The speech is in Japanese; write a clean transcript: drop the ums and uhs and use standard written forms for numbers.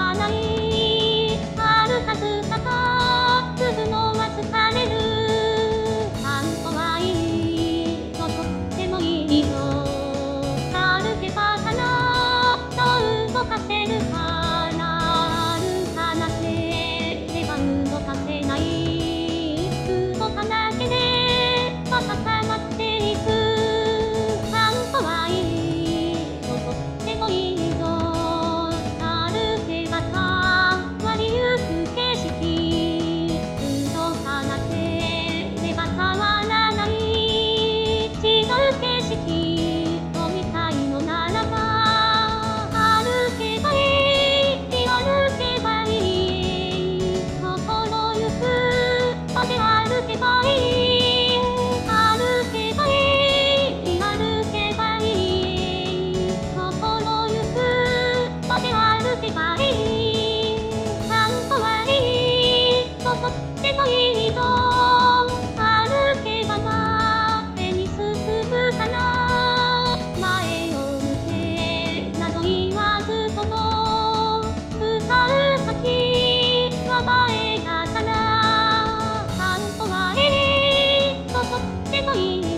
はない。歩かずたか継ぐのは疲れる。散歩はいいのとってもいいよ。歩けばかなと動かせるから。歩かなければ動かせない。動かなければ固まっていく。散歩はいいのとってもいいよ。歩けば変わりゆく景色。動かなければ変わらない。違う景色を見たいのならば歩けばいい。歩けばいい。心ゆくまで歩けばいい。歩けばいい。歩けばいい。心ゆくまで歩けばいい。散歩はいいととってもいいぞ。歩けば前に進むかな。前を向けなど言わずとも向かう先は前だから。散歩はいいととってもいい